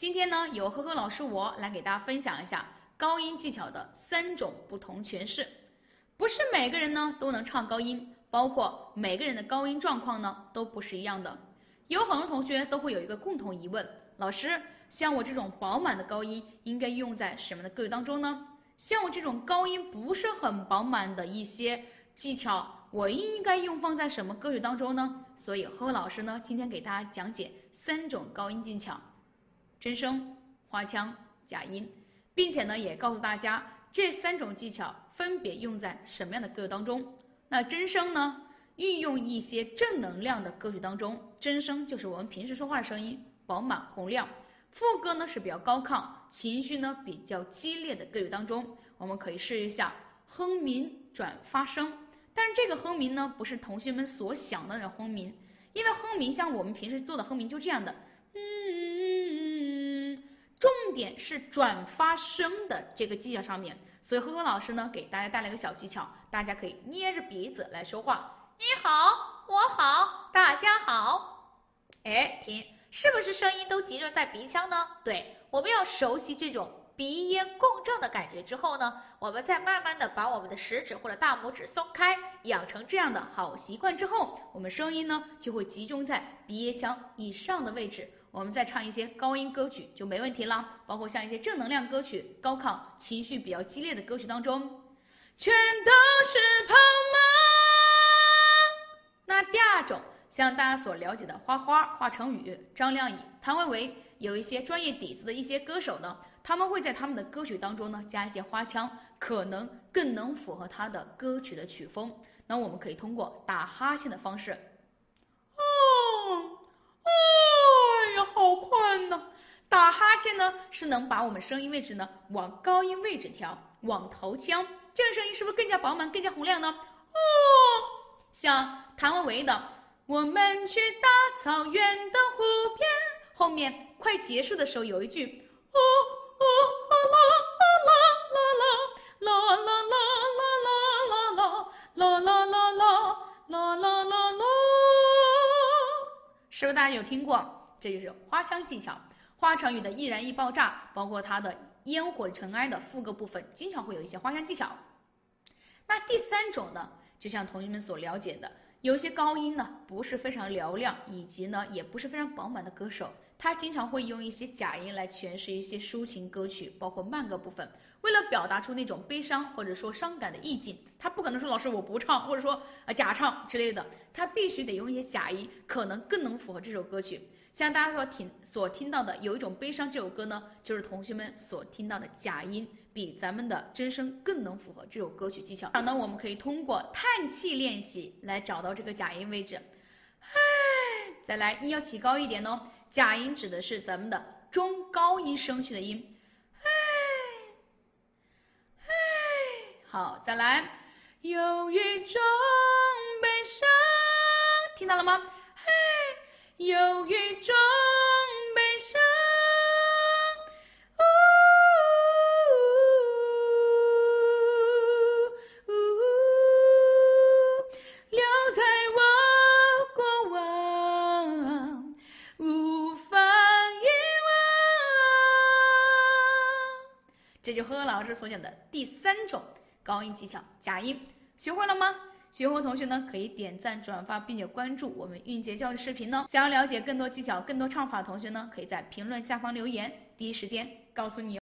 今天呢，由呵呵老师我来给大家分享一下高音技巧的3种不同诠释。不是每个人呢都能唱高音，包括每个人的高音状况呢都不是一样的。有很多同学都会有一个共同疑问：老师，像我这种饱满的高音应该用在什么样的歌曲当中呢？像我这种高音不是很饱满的一些技巧，我应该用放在什么歌曲当中呢？所以呵呵老师呢今天给大家讲解3种高音技巧。真声、花腔、假音，并且呢，也告诉大家这3种技巧分别用在什么样的歌曲当中。那真声呢，运用一些正能量的歌曲当中，真声就是我们平时说话的声音，饱满洪亮；副歌呢是比较高亢，情绪呢比较激烈的歌曲当中，我们可以试一下哼鸣转发声。但是这个哼鸣呢，不是同学们所想的那种哼鸣，因为哼鸣像我们平时做的哼鸣就这样的，重点是转发声的这个技巧上面，所以呵呵老师呢给大家带来一个小技巧，大家可以捏着鼻子来说话。 你好，我好，大家好。哎，停，是不是声音都集中在鼻腔呢？对，我们要熟悉这种鼻咽共振的感觉之后呢，我们再慢慢的把我们的食指或者大拇指松开，养成这样的好习惯之后，我们声音呢就会集中在鼻咽腔以上的位置。我们再唱一些高音歌曲就没问题了，包括像一些正能量歌曲、高亢、情绪比较激烈的歌曲当中， 全都是跑马。那第2种，像大家所了解的花花、华晨宇、张靓颖、谭维维，有一些专业底子的一些歌手呢，他们会在他们的歌曲当中呢加一些花腔，可能更能符合他的歌曲的曲风。那我们可以通过打哈欠的方式，好困呐！打哈欠呢，是能把我们声音位置呢往高音位置调，往头腔，这个声音是不是更加饱满、更加洪亮呢？像谭维维的《我们去大草原的湖边》，后面快结束的时候有一句啦啦啦啦啦啦啦啦啦啦啦啦啦啦，是不是大家有听过？这就是花腔技巧。华晨宇的易燃易爆炸，包括他的烟火尘埃的副歌部分，经常会有一些花腔技巧。那第3种呢，就像同学们所了解的，有些高音呢不是非常嘹亮，以及呢也不是非常饱满的歌手，他经常会用一些假音来诠释一些抒情歌曲，包括慢歌部分。为了表达出那种悲伤或者说伤感的意境，他不可能说老师我不唱，或者说假唱之类的，他必须得用一些假音，可能更能符合这首歌曲。像大家所听到的有一种悲伤这首歌呢，就是同学们所听到的假音，比咱们的真声更能符合这首歌曲技巧。然后呢，我们可以通过叹气练习来找到这个假音位置。再来，音要起高一点哦。假音指的是咱们的中高音声区的音。好，再来，有一种悲伤，听到了吗？有一种悲伤，留在我过往，无法遗忘。这就呵呵老师所讲的第3种高音技巧，假音，学会了吗？学会同学呢，可以点赞、转发，并且关注我们韵节教育视频呢。想要了解更多技巧、更多唱法的同学呢，可以在评论下方留言，第一时间告诉你哦。